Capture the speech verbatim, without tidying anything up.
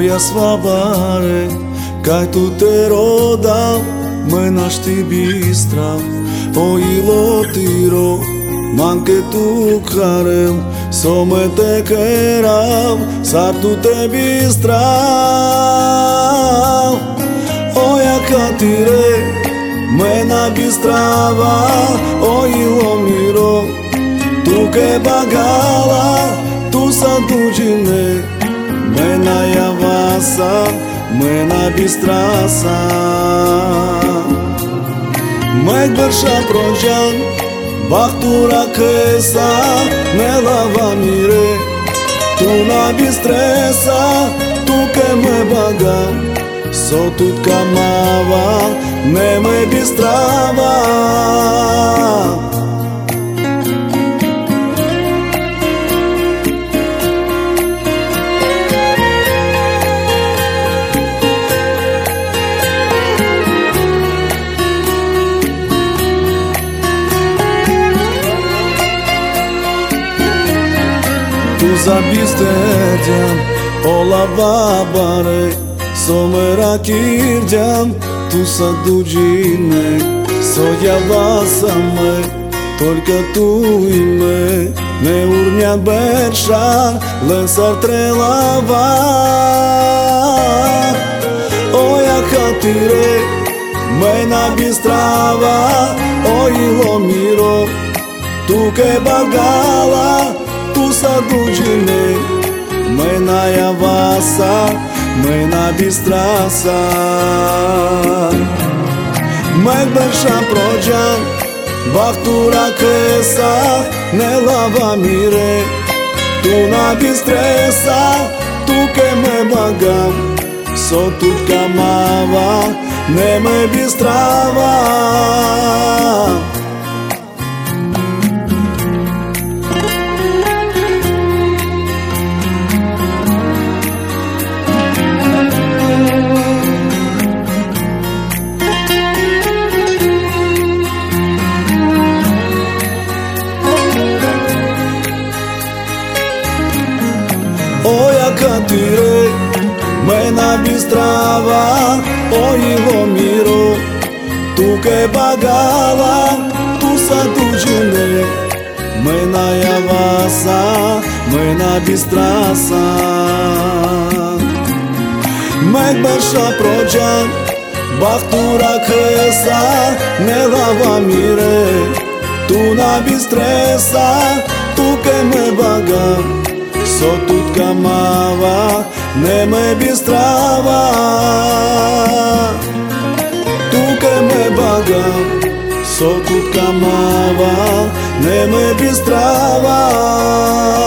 Moja svabare, kaj tu te rodam, me našti bistra, o ilotiro, manke tu karem, so me te keram, sar tu te bistra. Oja katire, me na bistrava, o ilomiro, tu ke bagala, tu sa duđine, me na javasa, me na bistrasa. Me bërša prođan, baktura kesa, me lava mire, tu na bistresa, tu ke me bagam, so tut kamava, ne me bistrava. Tu za bisterđam, ola babare, so me rakirđam, tu sa duđine, so javasame, только tu ime, ne urnja berša, lesar trelava. Oja katire, me na bistrava, o ilomiro, tu ke bagala, tu sa duđine, me na javasa, me na bistrasa. Me bërša prođan, baktura kesa, ne lava mire, tu na bistresa, tu ke me bagam, so tut kamava, ne me bistrava. Oja katire, me na bistrava, o ilomiro, tu ke bagala, tu sa duđine, me na javasa, me na bistrasa. Me bërša prođan, baktura kesa, ne lava mire, tu na bistresa, tu ke me bagam, so tut kamava, ne me bistrava. Tu ke me bagam, so tut kamava, ne me bistrava.